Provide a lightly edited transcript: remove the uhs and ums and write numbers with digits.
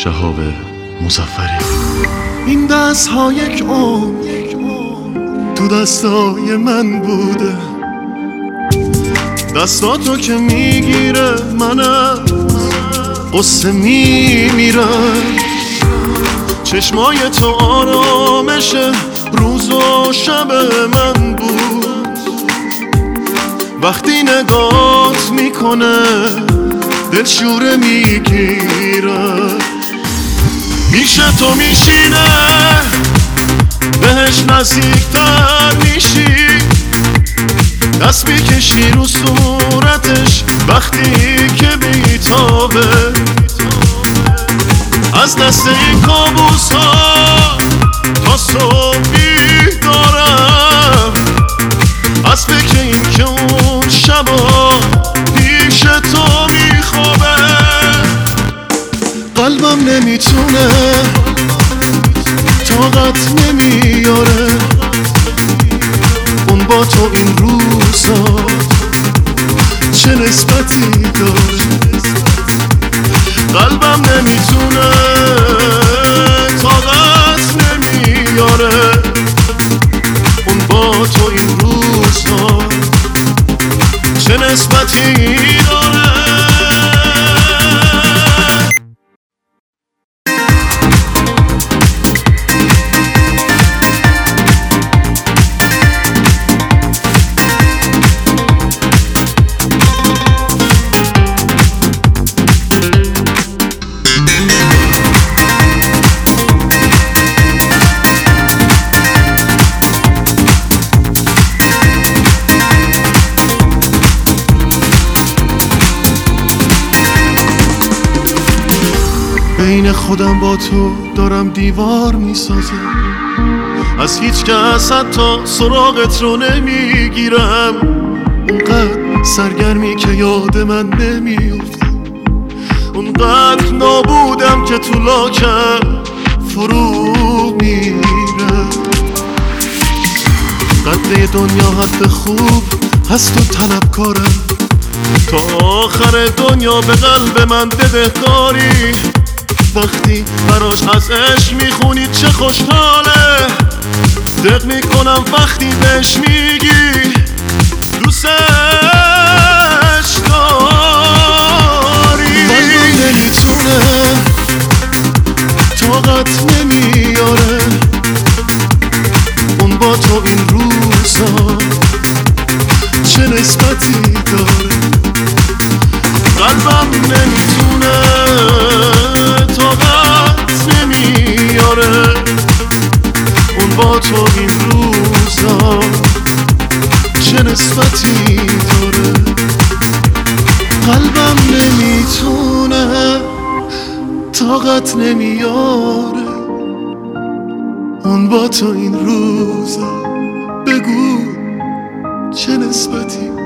شهاب مظفری. این دست ها یک عمر تو دستای من بوده، دستاتو که میگیره من از قصه میمیرم. چشمای تو آرامش روز و شب من بود، وقتی نگات میکنه دلشوره میگیره. پیش تو میشینه بهش نزدیکتر میشی، دست میکشی رو صورتش وقتی که بیتابه. از دست این کابوس ها تا صبح بیدارم، از فکر این که اون شبا پیش تو میخوابه. قلبم نمیتونه طاقت نمیاره اون با تو این روزا چه نسبتی داره. قلبم نمیتونه طاقت نمیاره اون با تو این روزا چه نسبتی داره. بین خودم با تو دارم دیوار میسازم، از هیچ کس حتی سراغت رو نمیگیرم. اونقدر سرگرمی که یاد من نمیفته، اونقدر نابودم که تو لاکم فرو میره. قدر دنیا حد خوب هست و طلبکارم، تا آخر دنیا به قلب من بدهکاری. وقتی براش از عشق میخونی چه خوشحاله، دق میکنم وقتی بهش میگی دوستش داری. قلبم نمیتونه طاقت نمیاره اون با تو این روزا چه نسبتی داره. قلبم نمیتونه طاقت نمیاره اون با تو این روزا چه نسبتی داره. قلبم نمیتونه طاقت نمیاره اون با تو این روزا بگو چه نسبتی